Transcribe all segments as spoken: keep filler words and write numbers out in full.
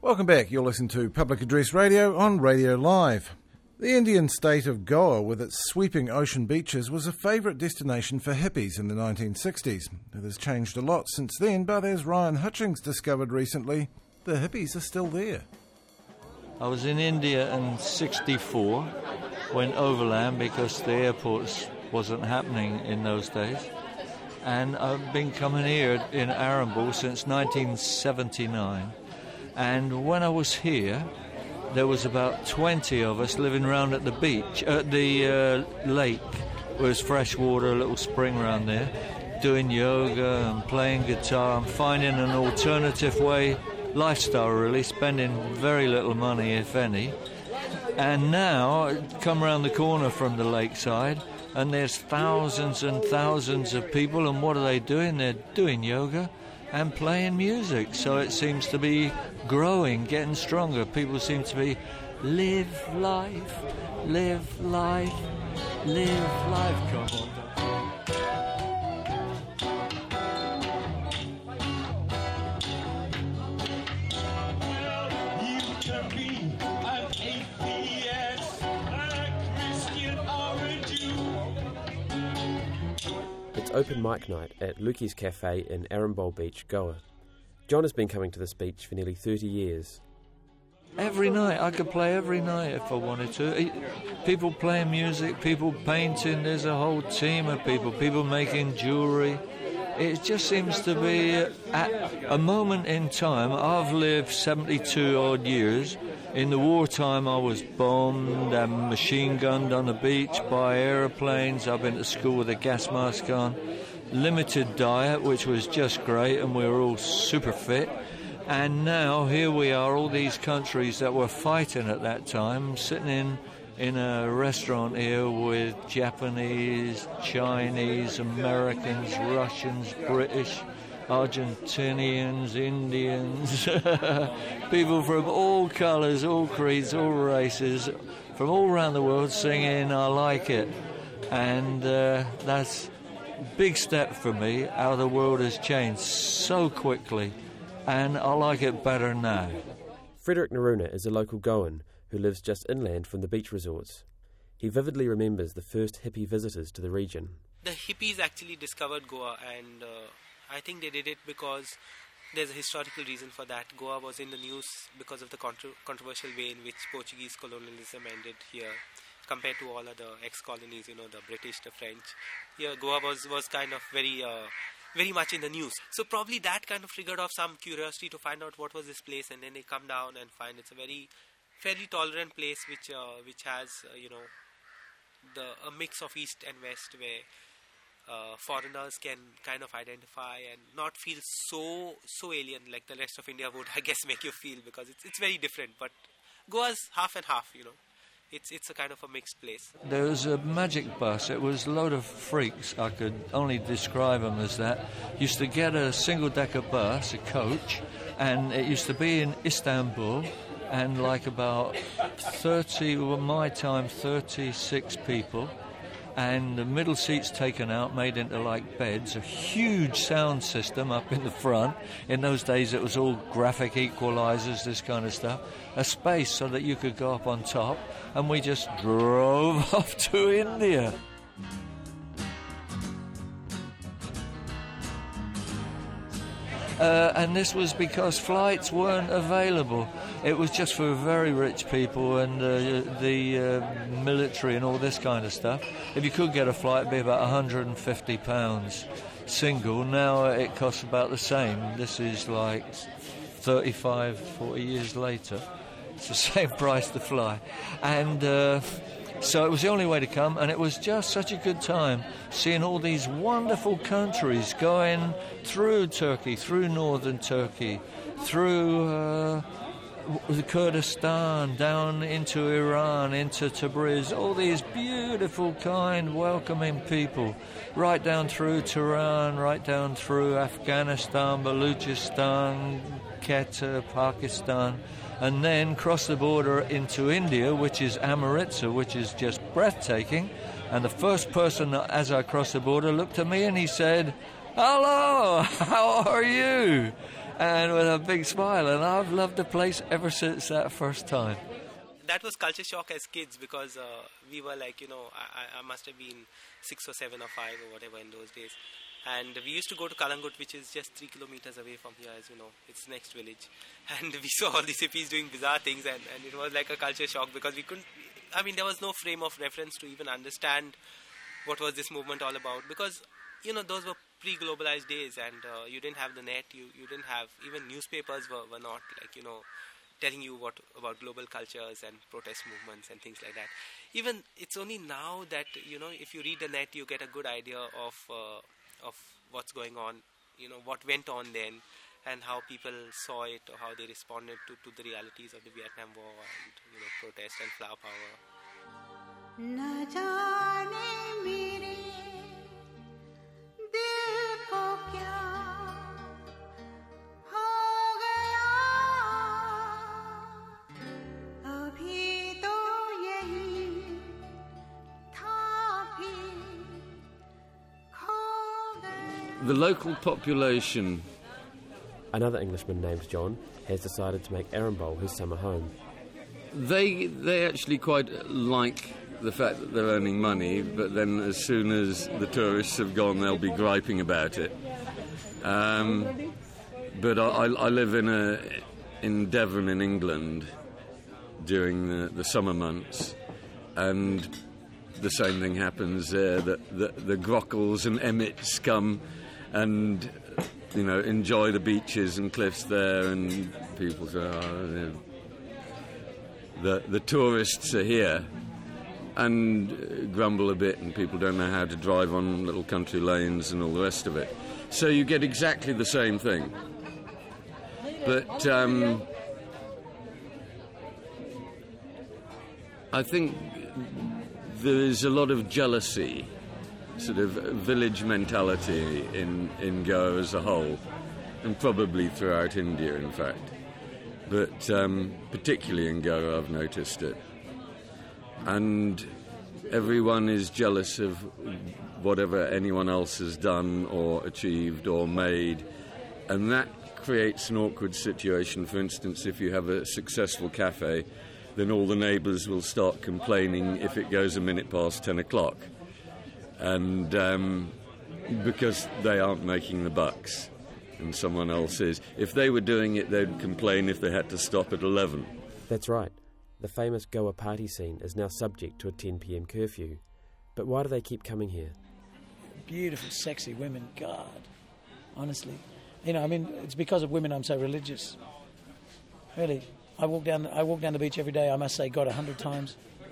Welcome back. You're listening to Public Address Radio on Radio Live. The Indian state of Goa, with its sweeping ocean beaches, was a favourite destination for hippies in the nineteen sixties. It has changed a lot since then, but as Ryan Hutchings discovered recently, the hippies are still there. I was in India in sixty-four, went overland because the airports wasn't happening in those days. And I've been coming here in Arambol since nineteen seventy-nine. And when I was here, there was about twenty of us living around at the beach, at the uh, lake, where there's fresh water, a little spring around there, doing yoga and playing guitar and finding an alternative way, lifestyle really, spending very little money, if any. And now, come around the corner from the lakeside, and there's thousands and thousands of people, and what are they doing? They're doing yoga and playing music. So it seems to be growing, getting stronger. People seem to be live life, live life, live life. Come on. It's open mic night at Luki's Cafe in Arambol Beach, Goa. John has been coming to this beach for nearly thirty years. Every night, I could play every night if I wanted to. People playing music, people painting, there's a whole team of people, people making jewellery. It just seems to be at a moment in time. I've lived seventy-two odd years. In the wartime, I was bombed and machine gunned on the beach by aeroplanes. I've been to school with a gas mask on. Limited diet, which was just great, and we were all super fit. And now here we are, all these countries that were fighting at that time, sitting in in a restaurant here with Japanese, Chinese, Americans, Russians, British, Argentinians, Indians, people from all colours, all creeds, all races, from all around the world singing I Like It. And uh, that's a big step for me, how the world has changed so quickly, and I like it better now. Frederick Naruna is a local Goan who lives just inland from the beach resorts. He vividly remembers the first hippie visitors to the region. The hippies actually discovered Goa, and uh, I think they did it because there's a historical reason for that. Goa was in the news because of the contro- controversial way in which Portuguese colonialism ended here compared to all other ex-colonies, you know, the British, the French. Here, Goa was, was kind of very... Uh, very much in the news. So probably that kind of triggered off some curiosity to find out what was this place, and then they come down and find it's a very fairly tolerant place which uh, which has uh, you know the a mix of East and West, where uh, foreigners can kind of identify and not feel so so alien like the rest of India would, I guess, make you feel, because it's it's very different. But Goa's half and half, you know. It's it's a kind of a mixed place. There was a magic bus. It was a load of freaks. I could only describe them as that. Used to get a single-decker bus, a coach, and it used to be in Istanbul, and like about thirty, well, my time, thirty-six people, and the middle seats taken out, made into like beds, a huge sound system up in the front. In those days it was all graphic equalizers, this kind of stuff. A space so that you could go up on top, and we just drove off to India. Uh, and this was because flights weren't available. It was just for very rich people and uh, the uh, military and all this kind of stuff. If you could get a flight, it'd be about one hundred fifty pounds single. Now it costs about the same. This is like thirty-five, forty years later. It's the same price to fly. And uh, so it was the only way to come, and it was just such a good time seeing all these wonderful countries going through Turkey, through northern Turkey, through uh, the Kurdistan, down into Iran, into Tabriz, all these beautiful, kind, welcoming people, right down through Tehran, right down through Afghanistan, Balochistan, Quetta, Pakistan, and then cross the border into India, which is Amritsar, which is just breathtaking. And the first person, as I crossed the border, looked at me and he said, "Hello, how are you?" and with a big smile, and I've loved the place ever since that first time. That was culture shock as kids, because uh, we were like, you know, I, I must have been six or seven or five or whatever in those days. And we used to go to Kalangut, which is just three kilometers away from here, as you know. It's the next village. And we saw all these hippies doing bizarre things, and, and it was like a culture shock, because we couldn't, I mean, there was no frame of reference to even understand what was this movement all about. Because, you know, those were pre-globalized days, and uh, you didn't have the net, you, you didn't have, even newspapers were, were not, like, you know, telling you what about global cultures and protest movements and things like that. Even it's only now that, you know, if you read the net, you get a good idea of uh, of what's going on, you know, what went on then, and how people saw it, or how they responded to, to the realities of the Vietnam War and, you know, protest and flower power. Na jaane mere dil ko kya the local population. Another Englishman named John has decided to make Arambol his summer home. They they actually quite like the fact that they're earning money, but then as soon as the tourists have gone, they'll be griping about it. Um, but I, I live in a in Devon in England during the, the summer months, and the same thing happens there. The, the, the Grockles and Emmets come and, you know, enjoy the beaches and cliffs there, and people say, oh, you know, the the tourists are here, and grumble a bit, and people don't know how to drive on little country lanes and all the rest of it. So you get exactly the same thing. But um, I think there is a lot of jealousy, sort of village mentality in, in Goa as a whole, and probably throughout India, in fact. But um, particularly in Goa, I've noticed it. And everyone is jealous of whatever anyone else has done or achieved or made, and that creates an awkward situation. For instance, if you have a successful cafe, then all the neighbours will start complaining if it goes a minute past ten o'clock. And um, because they aren't making the bucks, and someone else is. If they were doing it, they'd complain if they had to stop at eleven. That's right. The famous Goa party scene is now subject to a ten p.m. curfew. But why do they keep coming here? Beautiful, sexy women, God, honestly. You know, I mean, it's because of women I'm so religious. Really. I walk down I walk down the beach every day, I must say God a hundred times.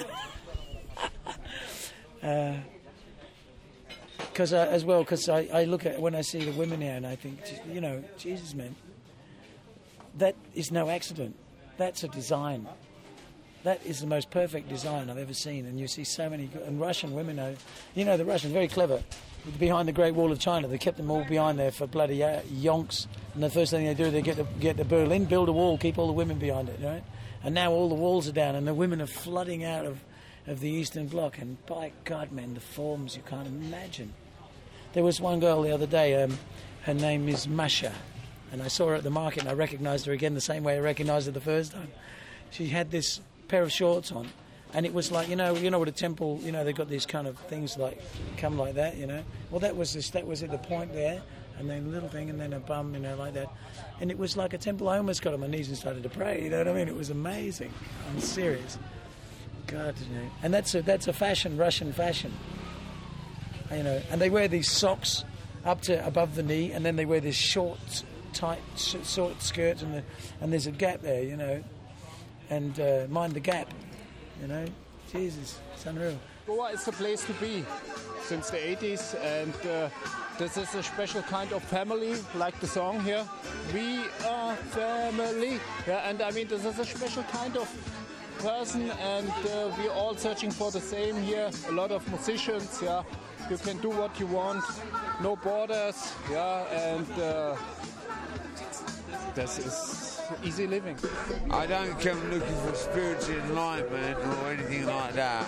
uh, Cause I, as well, because I, I look at when I see the women here and I think, you know, Jesus, man, that is no accident. That's a design. That is the most perfect design I've ever seen. And you see so many, and Russian women are, you know, the Russians very clever. Behind the Great Wall of China, they kept them all behind there for bloody yonks. And the first thing they do, they get the, get the Berlin, build a wall, keep all the women behind it, right? And now all the walls are down, and the women are flooding out of, of the Eastern Bloc. And by God, man, the forms you can't imagine. There was one girl the other day, um, her name is Masha, and I saw her at the market and I recognised her again the same way I recognised her the first time. She had this pair of shorts on, and it was like, you know, you know what a temple, you know, they've got these kind of things like, come like that, you know. Well, that was this, that was at the point there, and then a little thing, and then a bum, you know, like that. And it was like a temple. I almost got on my knees and started to pray, you know what I mean? It was amazing. I'm serious. God, you know. And that's a, that's a fashion, Russian fashion. You know, and they wear these socks up to above the knee, and then they wear this short, tight, short skirts, and the, and there's a gap there, you know, and uh, mind the gap, you know. Jesus, it's unreal. Goa is the place to be since the eighties, and uh, this is a special kind of family, like the song here. We are family, yeah, and I mean this is a special kind of person, and uh, we're all searching for the same here. A lot of musicians, yeah. You can do what you want, no borders, yeah, and uh, this is easy living. I don't come looking for spiritual enlightenment or anything like that.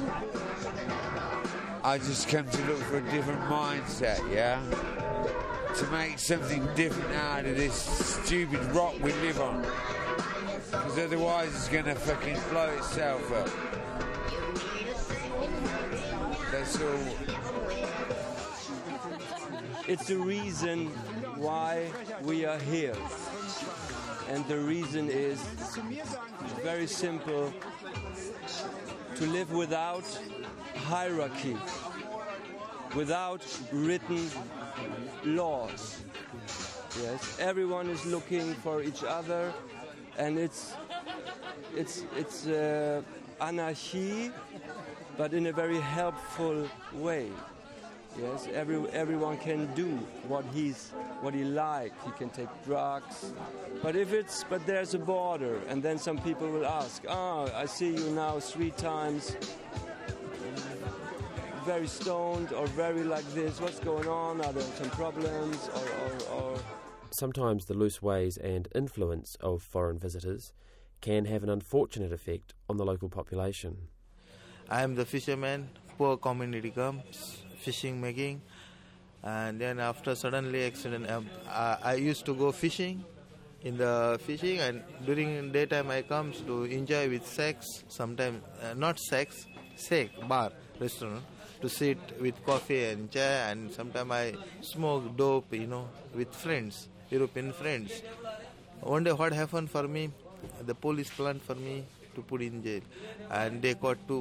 I just come to look for a different mindset, yeah? to make something different out of this stupid rock we live on. Because otherwise it's going to fucking blow itself up. That's all. It's the reason why we are here. And the reason is very simple: to live without hierarchy, without written laws. Yes, everyone is looking for each other, and it's it's it's uh, anarchy, but in a very helpful way. Yes, every everyone can do what he's what he likes. He can take drugs, but if it's but there's a border, and then some people will ask, "Oh, I see you now three times, very stoned or very like this. What's going on? Are there some problems?" Or, or, or sometimes the loose ways and influence of foreign visitors can have an unfortunate effect on the local population. I am the fisherman. Poor community comes. Fishing making, and then after suddenly accident, um, I, I used to go fishing in the fishing, and during daytime I comes to enjoy with sex, sometimes uh, not sex, sex, bar, restaurant, to sit with coffee and chai, and sometimes I smoke dope, you know, with friends, European friends. One day what happened for me, the police planned for me to put in jail, and they caught two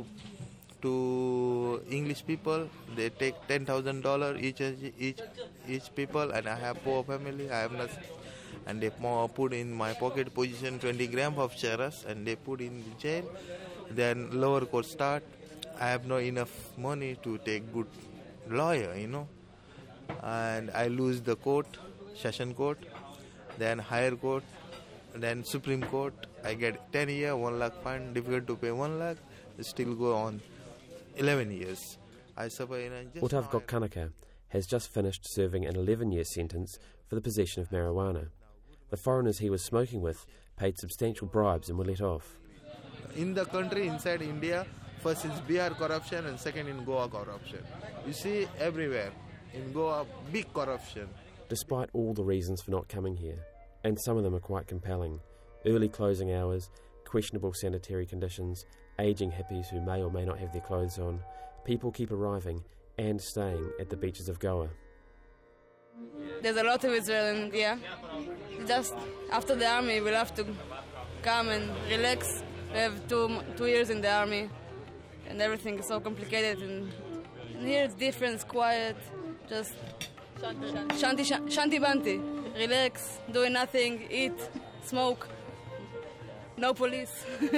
to English people. They take ten thousand dollars each each each people, and I have poor family, I have nothing, and they put in my pocket position twenty grams of charas, and they put in jail. Then lower court start. I have not enough money to take good lawyer, you know, and I lose the court, session court, then higher court, then Supreme Court. I get ten year, one lakh fine, difficult to pay one lakh, still go on eleven years. I suffer in a just Otavgot Kanaka has just finished serving an eleven-year sentence for the possession of marijuana. The foreigners he was smoking with paid substantial bribes and were let off. In the country, inside India, first is Bihar corruption and second in Goa corruption. You see everywhere. In Goa, big corruption. Despite all the reasons for not coming here, and some of them are quite compelling: early closing hours, questionable sanitary conditions, ageing hippies who may or may not have their clothes on, people keep arriving and staying at the beaches of Goa. There's a lot of Israel in India. Just after the army, we'll have to come and relax. We have two two years in the army, and everything is so complicated. And, and here it's different, it's quiet, just shanti shanti, shanti banti, relax, doing nothing, eat, smoke, no police.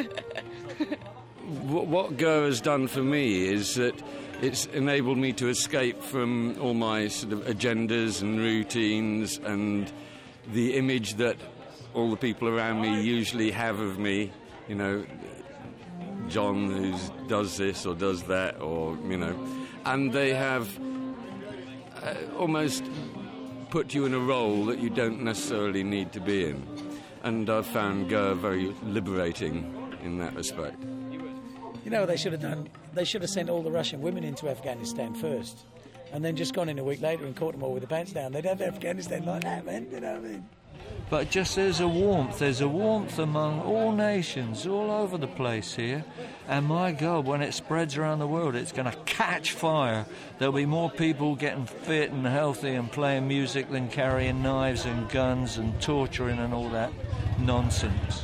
What Goa has done for me is that it's enabled me to escape from all my sort of agendas and routines and the image that all the people around me usually have of me. You know, John who does this or does that, or, you know, and they have uh, almost put you in a role that you don't necessarily need to be in. And I've found Goa very liberating in that respect. You know what they should have done? They should have sent all the Russian women into Afghanistan first, and then just gone in a week later and caught them all with the pants down. They'd have Afghanistan like that, man. You know what I mean? But just there's a warmth, there's a warmth among all nations, all over the place here. And my God, when it spreads around the world, it's going to catch fire. There'll be more people getting fit and healthy and playing music than carrying knives and guns and torturing and all that nonsense.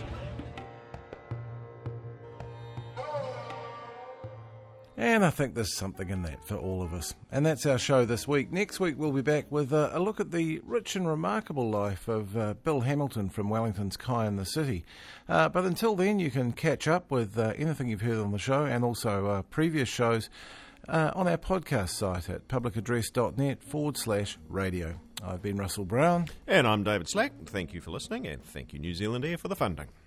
And I think there's something in that for all of us. And that's our show this week. Next week we'll be back with uh, a look at the rich and remarkable life of uh, Bill Hamilton from Wellington's Kai in the City. Uh, but until then, you can catch up with uh, anything you've heard on the show and also uh, previous shows uh, on our podcast site at publicaddress.net forward slash radio. I've been Russell Brown. And I'm David Slack. Thank you for listening, and thank you, New Zealand Air, for the funding.